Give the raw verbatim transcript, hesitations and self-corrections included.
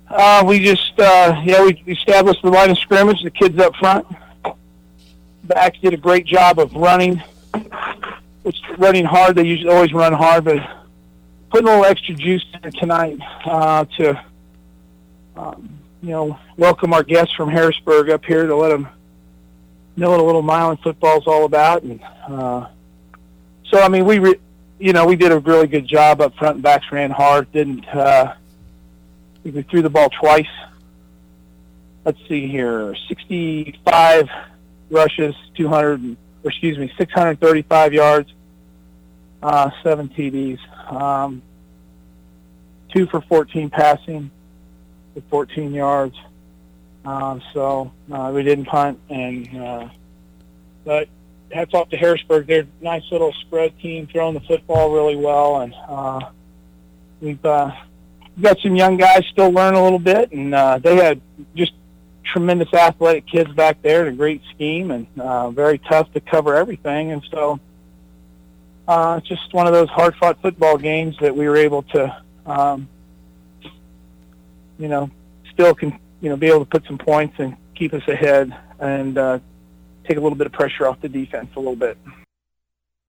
Uh, we just, uh, yeah, we established the line of scrimmage, the kids up front. Backs did a great job of running. It's running hard. They usually always run hard, but putting a little extra juice in there tonight uh, to, um, you know, welcome our guests from Harrisburg up here to let them know what a little Milan football is all about. And uh, so, I mean, we, re- you know, we did a really good job up front. Backs ran hard. Didn't. Uh, we threw the ball twice. Let's see here, sixty-five rushes, two hundred, or excuse me, six hundred thirty-five yards, uh, seven T Ds, um, two for fourteen passing, with fourteen yards. Um, so uh, we didn't punt, and uh, but hats off to Harrisburg. They're a nice little spread team, throwing the football really well, and uh, we've uh, got some young guys still learning a little bit, and uh, they had just tremendous athletic kids back there and a great scheme, and uh, very tough to cover everything. And so uh, it's just one of those hard-fought football games that we were able to, um, you know, still can, you know, be able to put some points and keep us ahead and uh, take a little bit of pressure off the defense a little bit.